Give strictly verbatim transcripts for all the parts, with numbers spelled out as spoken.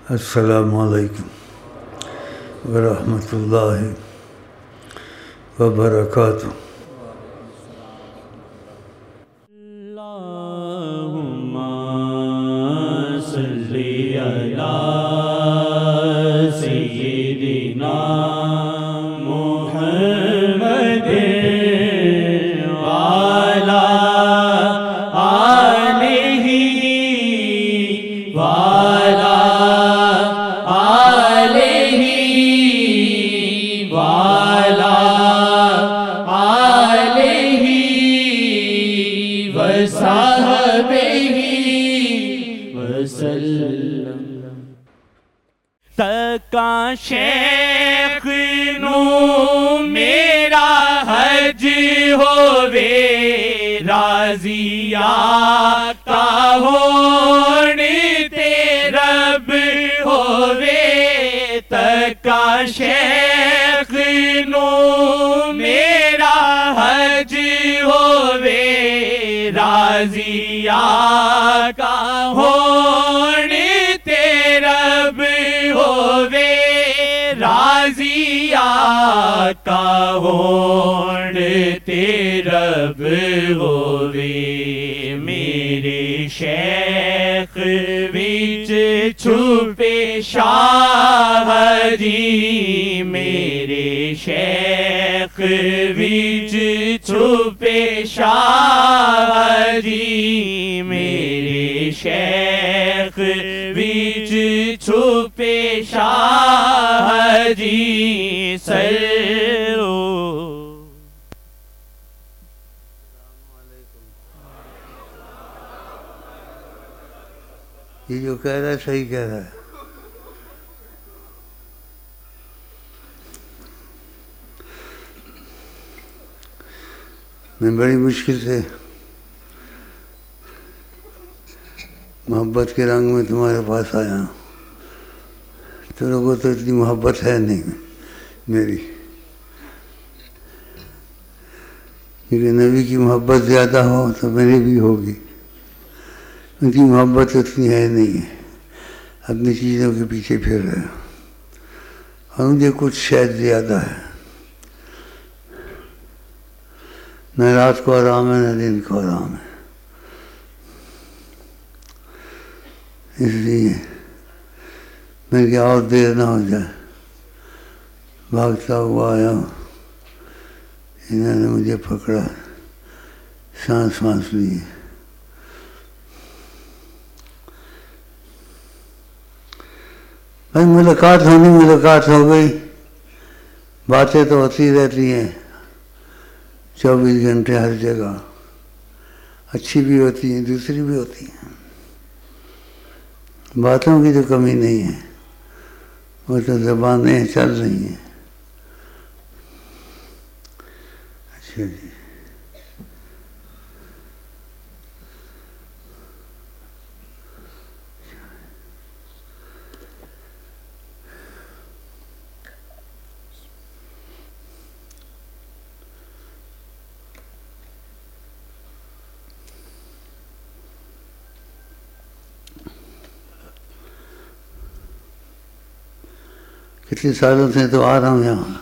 السلام علیکم ورحمۃ اللہ وبرکاتہ. اللہم صلی علی سیدنا محمد وعلی آلہ وعلی آلہ وعلی آلہ وصحبہ وسلم. تکا شیخ نو میرا حج ہووے راضی آقا ہون تے رب ہووے. تکا شیخ نو میرا حج ہووے راضی آقا ہون تے رب ہووے راضی آقا ہون تے رب ہووے. میرے شیخ وچ چھپے شاہ جی میرے شیخ وچ چھپے شاہ جی میرے شیخ وچ چھپے شاہ جی. سرو یہ جو کہہ رہا ہے صحیح کہہ رہا ہے. میں بڑی مشکل سے محبت کے رنگ میں تمہارے پاس آیا ہوں. تو لوگوں تو اتنی محبت ہے نہیں میری، کیونکہ نبی کی محبت زیادہ ہو تو میری بھی ہوگی. ان کی محبت اتنی ہے نہیں ہے، اپنی چیزوں کے پیچھے پھر رہے ہو، اور مجھے کچھ شاید زیادہ ہے. نہ رات کو آرام ہے نہ دن کو آرام ہے. اس لیے میں کہ اور دیر نہ ہو جائے، بھاگتا ہوا آیا ہوں. انہوں نے مجھے پکڑا، سانس سانس لی. بھائی ملاقات ہونی ملاقات ہو گئی، باتیں تو ہوتی رہتی ہیں چوبیس گھنٹے ہر جگہ، اچھی بھی ہوتی ہیں دوسری بھی ہوتی ہیں. باتوں کی تو کمی نہیں ہے، وہ تو زبانیں چل رہی ہیں. اچھا جی، کتنے سالوں سے تو آ رہا ہوں یہاں،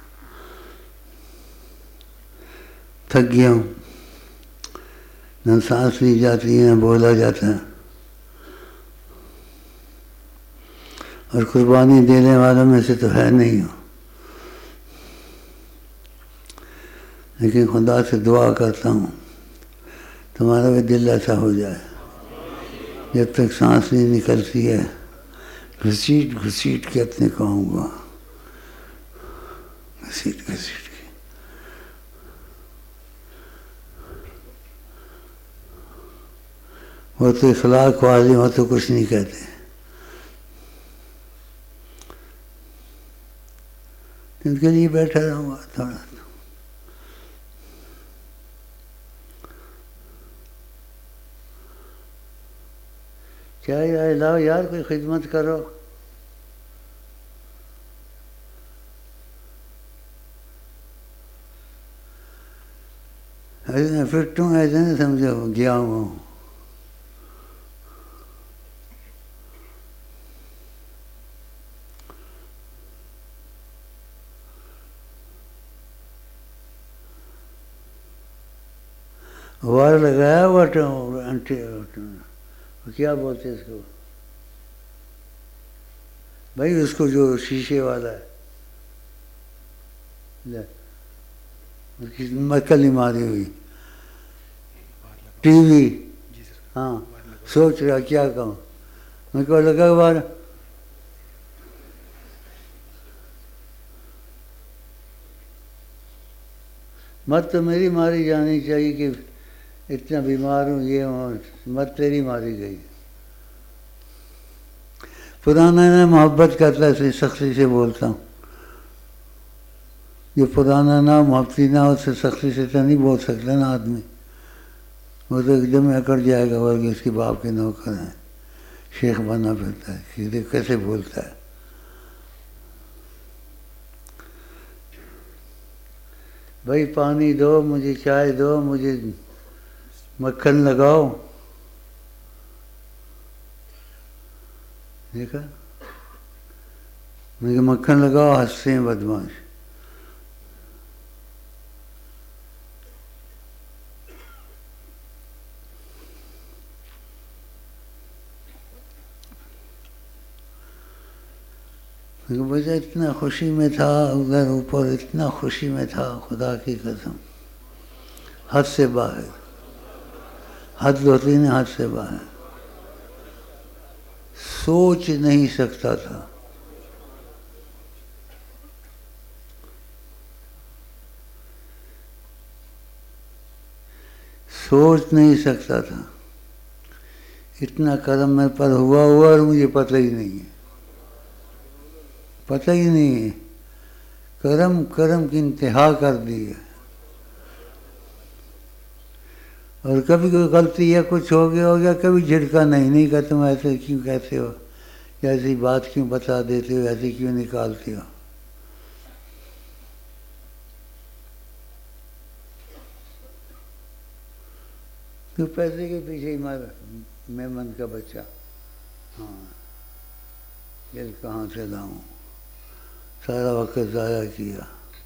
تھک گیا ہوں. نہ سانس لی جاتی ہے نہ بولا جاتا ہے، اور قربانی دینے والوں میں سے تو ہے نہیں ہوں. لیکن خدا سے دعا کرتا ہوں تمہارا بھی دل ایسا ہو جائے، جب تک سانس نہیں نکلتی ہے گھسیٹ گھسیٹ کے اپنے کہوں گا، گھسیٹ گھسیٹ کے. وہ تو اخلاق والے ہو تو کچھ نہیں کہتے، ان کے لیے بیٹھا رہوں گا تھوڑا. کیا یار لاؤ یار کوئی خدمت کرو. ایسے فٹ ہوں ایسے نہیں سمجھو گیا ہوں. وار لگایا ہوا کیا بولتے اس کو بھائی، اس کو جو شیشے والا ہے اس کی مکل نہیں ماری ہوئی ٹی وی. ہاں سوچ رہا کیا کہوں، میں کو لگا بار مت تو میری ماری جانی چاہیے کہ اتنا بیمار ہوں یہ ہوں، مت تیری ماری گئی. پرانا نہ محبت کرتا ہے، سختی سے بولتا ہوں. جو پرانا نہ محبتی نہ اس سے سختی سے تو نہیں بول سکتا نا آدمی. وہ تو ایک دم اکڑ جائے گا ورگہ اس کے باپ کے نوکر ہیں، شیخ بنا پھرتا ہے، سیدھے کیسے بولتا ہے. بھائی پانی دو مجھے، چائے دو مجھے، مکھن لگاؤ. دیکھا مجھے مکھن لگاؤ، ہنستے ہیں بدماش. بچہ اتنا خوشی میں تھا ادھر اوپر، اتنا خوشی میں تھا خدا کی قسم، حد سے باہر. حد ہوتی نا، حد سے باہر. سوچ نہیں سکتا تھا. سوچ نہیں سکتا تھا اتنا کرم میں پر ہوا ہوا اور مجھے پتہ ہی نہیں ہے. پتہ ہی نہیں ہے. کرم کرم کی انتہا کر دی ہے. اور کبھی کوئی غلطی یا کچھ ہو گیا ہو گیا، کبھی جھڑکا نہیں نہیں کہ تم ایسے کیوں کہتے ہو، ایسی بات کیوں بتا دیتے ہو، ایسی کیوں نکالتے ہو. تو پیسے کے پیچھے ہی مار میں من کا بچہ. ہاں دل کہاں سے لاؤں، سارا وقت ضائع کیا.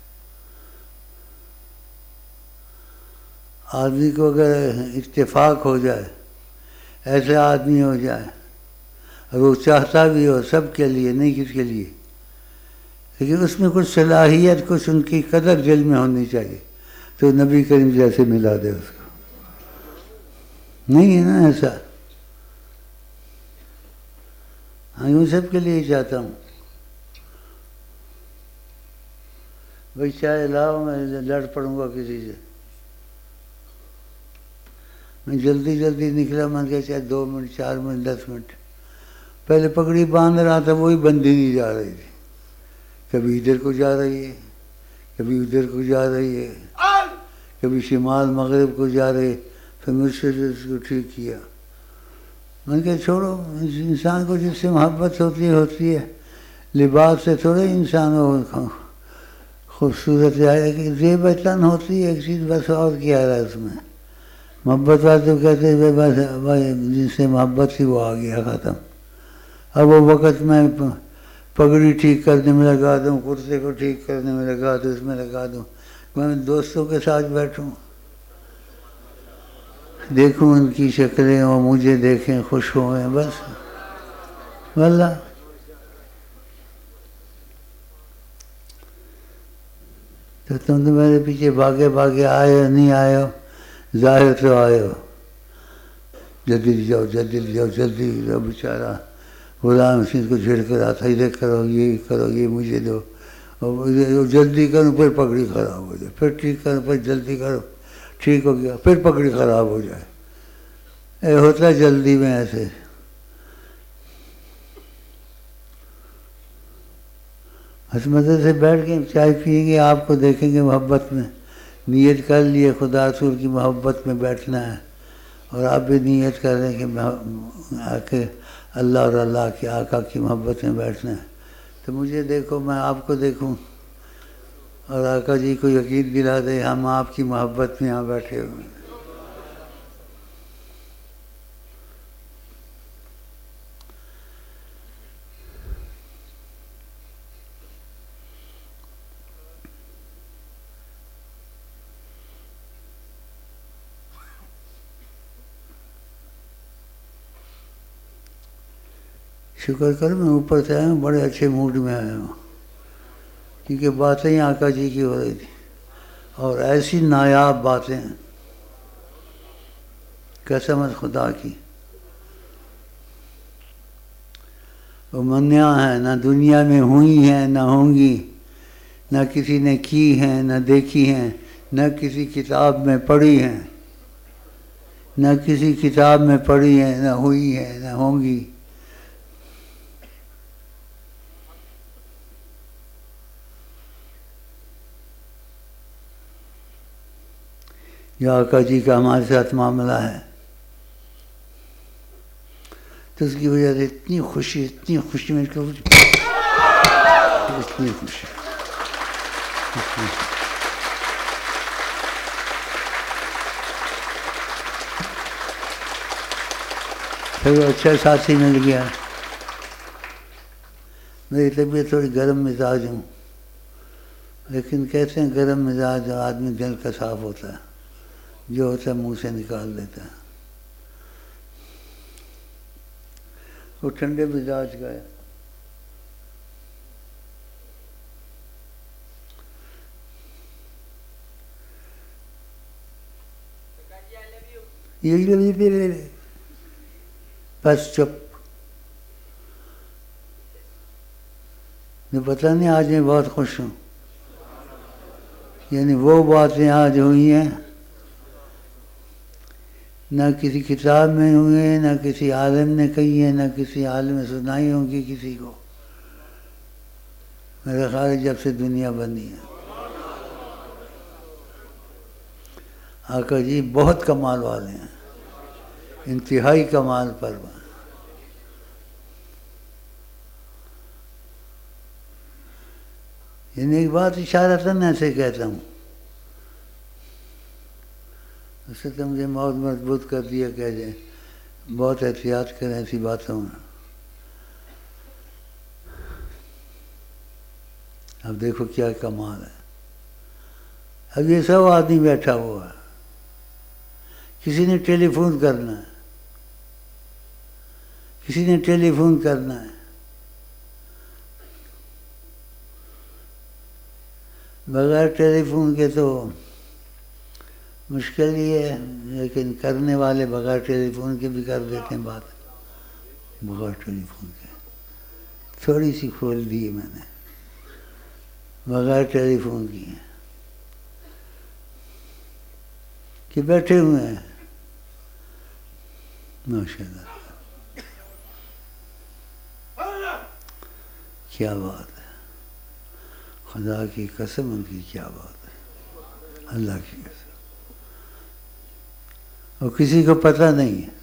آدمی کو اگر اتفاق ہو جائے، ایسے آدمی ہو جائے، اور وہ چاہتا بھی ہو سب کے لیے، نہیں کس کے لیے، لیکن اس میں کچھ صلاحیت، کچھ ان کی قدر دل میں ہونی چاہیے، تو نبی کریم جیسے ملا دے اس کو. نہیں ہے نا ایسا. ہاں یوں سب کے لیے چاہتا ہوں. بھائی چائے لاؤ، میں لڑ پڑوں گا کسی سے. میں جلدی جلدی نکلا، من کے چاہے دو منٹ چار منٹ دس منٹ. پہلے پگڑی باندھ رہا تھا، وہی بندھی نہیں جا رہی تھی. کبھی ادھر کو جا رہی ہے، کبھی ادھر کو جا رہی ہے، کبھی شمال مغرب کو جا رہی ہے. پھر مجھ سے اس کو ٹھیک کیا. میں نے کہا چھوڑو، انسان کو جس سے محبت ہوتی ہے ہوتی ہے. لباس سے تھوڑے انسان ہو خوبصورت ہے کہ زیب تن ہوتی ہے ایک چیز، بس اور کیا ہے اس میں. محبت والے تو کہتے ہیں بس جن سے محبت تھی وہ آ گیا، ختم. اب وہ وقت میں پگڑی ٹھیک کرنے میں لگا دوں، کرتے کو ٹھیک کرنے میں لگا دوں، اس میں لگا دوں. میں دوستوں کے ساتھ بیٹھوں، دیکھوں ان کی شکلیں اور مجھے دیکھیں، خوش ہوئیں، بس واللہ. تو تم تو میرے پیچھے بھاگے بھاگے آئے ہو، نہیں آئے ہو، ظاہر تو آئے ہو. جلدی جاؤ جلدی جاؤ جلدی جاؤ. بیچارہ غلام حسین کو جھڑ کر آتا، ادھر کرو، یہ کرو، یہ مجھے دو. اور جلدی کرو پھر پگڑی خراب ہو جائے، پھر ٹھیک کرو، پھر جلدی کرو، ٹھیک ہو گیا، پھر پگڑی خراب ہو جائے. اے ہوتا ہے جلدی میں ایسے. عظمت سے بیٹھ کے چائے پئیں گے، آپ کو دیکھیں گے محبت میں. نیت کر لیے خدا رسول کی محبت میں بیٹھنا ہے، اور آپ بھی نیت کر رہے ہیں کہ آ کے اللہ اور اللہ کے آقا کی محبت میں بیٹھنا ہے. تو مجھے دیکھو، میں آپ کو دیکھوں، اور آقا جی کو یقین دلا دے ہم آپ کی محبت میں یہاں بیٹھے ہوئے ہیں. شکر کر میں اوپر سے آیا ہوں، بڑے اچھے موڈ میں آیا ہوں، کیونکہ باتیں ہی آقا جی کی ہو رہی تھی اور ایسی نایاب باتیں، قسم خدا کی، وہ منیا ہیں، نہ دنیا میں ہوئی ہیں نہ ہوں گی، نہ کسی نے کی ہیں نہ دیکھی ہیں، نہ کسی کتاب میں پڑھی ہیں، نہ کسی کتاب میں پڑھی ہیں، نہ ہوئی ہیں نہ ہوں گی۔ جو آقا جی کا ہمارے ساتھ معاملہ ہے، تو اس کی وجہ سے اتنی خوشی اتنی خوشی میں اتنی خوشی پھر اچھا ساتھی مل گیا۔ میری طبیعت تھوڑی گرم مزاج ہوں، لیکن کہتے ہیں گرم مزاج آدمی دل کا صاف ہوتا ہے، جو ہوتا ہے منہ سے نکال دیتا ہے۔ وہ ٹھنڈے مزاج کا ہے۔ بس چپ، میں پتہ نہیں آج میں بہت خوش ہوں، یعنی وہ باتیں آج ہوئی ہیں نہ کسی کتاب میں ہوئی ہیں، نہ کسی عالم نے کہی ہیں، نہ کسی عالم نے سنائی ہوں گی کسی کو، میرے خیال ہے جب سے دنیا بنی ہے۔ آقا جی بہت کمال والے ہیں، انتہائی کمال پر۔ یعنی ایک بات اشارتاً ایسے کہتا ہوں، اسے تو مجھے بہت مضبوط کر دیا کہ جائے بہت احتیاط کریں ایسی باتوں میں۔ اب دیکھو کیا کمال ہے، اب یہ سب آدمی بیٹھا ہوا ہے، کسی نے ٹیلی فون کرنا ہے، کسی نے ٹیلی فون کرنا ہے، بغیر ٹیلی فون کے تو مشکل ہی ہے، لیکن کرنے والے بغیر ٹیلی فون کے بھی کر دیتے ہیں بات، بغیر ٹیلی فون کے تھوڑی سی کھول دی میں نے، بغیر ٹیلی فون کی کہ بیٹھے ہوئے ہیں، ماشاء اللہ کیا بات ہے، خدا کی قسم ان کی کیا بات ہے، اللہ کی قسم، اور کسی کو پتہ نہیں ہے۔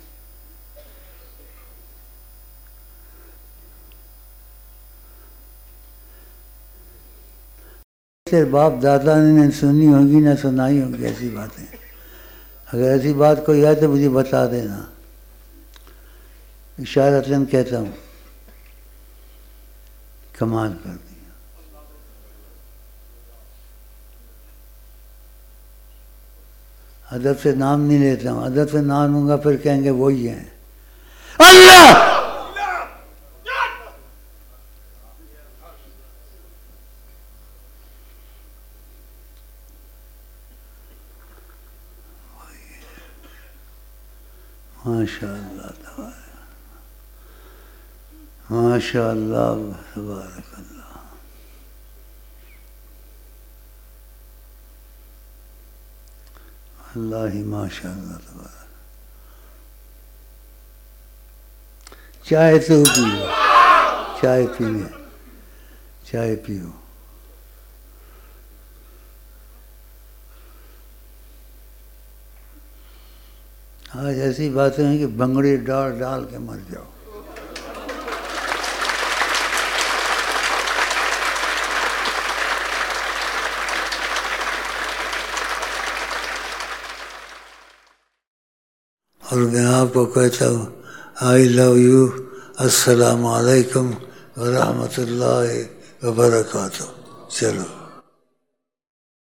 باپ دادا نے سنی ہوگی نہ سنائی ہوگی ایسی باتیں، اگر ایسی بات کوئی ہے تو مجھے بتا دینا، اشارتاً کہتا ہوں، کمال کر دیا۔ ادب سے نام نہیں لیتا ہوں، ادب سے نام لوں گا پھر کہیں گے وہی ہیں اللہ۔ ماشاء اللہ تبارک، ماشاء اللہ تبارک اللہ۔ اللہ ماشاء اللہ تبارک۔ چائے تو پیو، چائے پینے، چائے پیو۔ آج ایسی باتیں ہیں کہ بنگڑی ڈال ڈال کے مر جاؤ۔ اور میں آپ کو کہتا ہوں آئی لو یو، السلام علیکم ورحمۃ اللہ وبرکاتہ۔ چلو۔